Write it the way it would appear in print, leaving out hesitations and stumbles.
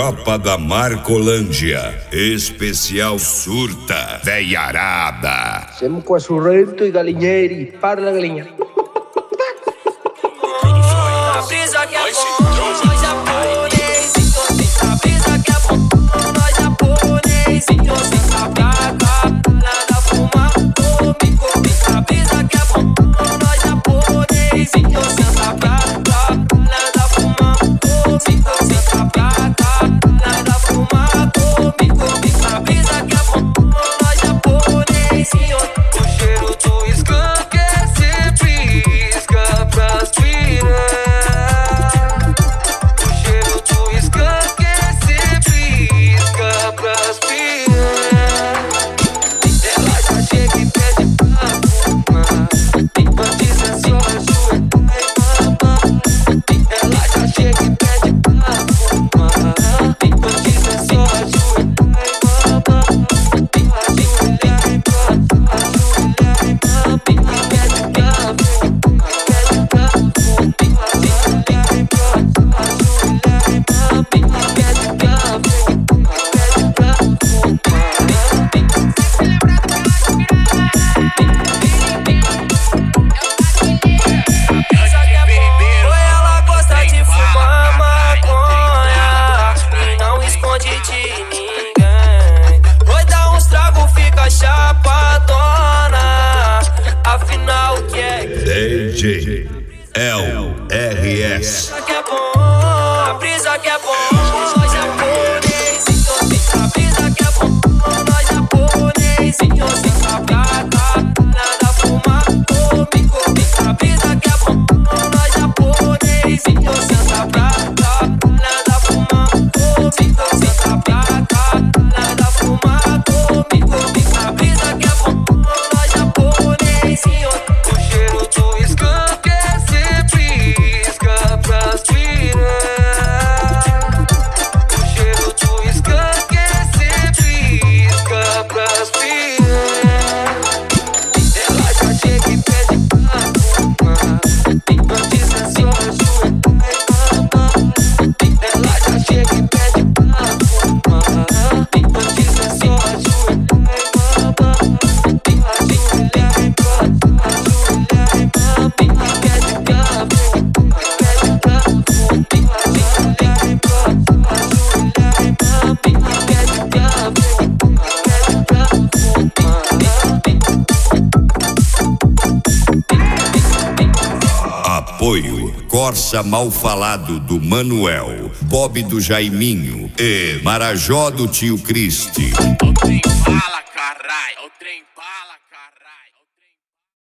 Tropa da Marcolândia, especial surta, veiarada. Hacemos com açurrento e galinheiro e para na galinha. Brisa que é bom, nós japonês. A brisa que é bom, nós japonês. Então senta pra cá, nada fuma, come. A brisa que é bom, nós japonês. Então senta pra cá, nada fuma, come. Então senta pra cá, nada fuma, come. A brisa que é bom, nós japonês. O cheiro do skunk é sempre isca pras piranhas. DJ LRS. A brisa que é bom, nós japonês. A brisa que é bom, nós japonês. Então senta pra cá, nada fuma, come. A brisa que é bom, nós japonês. Então senta pra cá, nada fuma, come. Então senta pra cá, nada fuma, come. A brisa que é bom, nós japonês. O cheiro do skunk é sempre isca pras piranhas. O cheiro do skunk é sempre isca pras piranhas. Ela já chega e pede pra fumar. Antes é só ajoelhar e mamar. Ela já chega e pede pra fumar. Antes é só ajoelhar e mamar. Ajoelhar e mamar. Ajoelhar e mamar. Pede café, pede café. Ajoelhar e mamar. Ajoelhar e mamar. Pede café, pede café. Apoio Corsa Mal Falado do Manuel, Bob do Jaiminho e Marajó do Tio Cristi. O trem fala, caralho. O trem fala, caralho.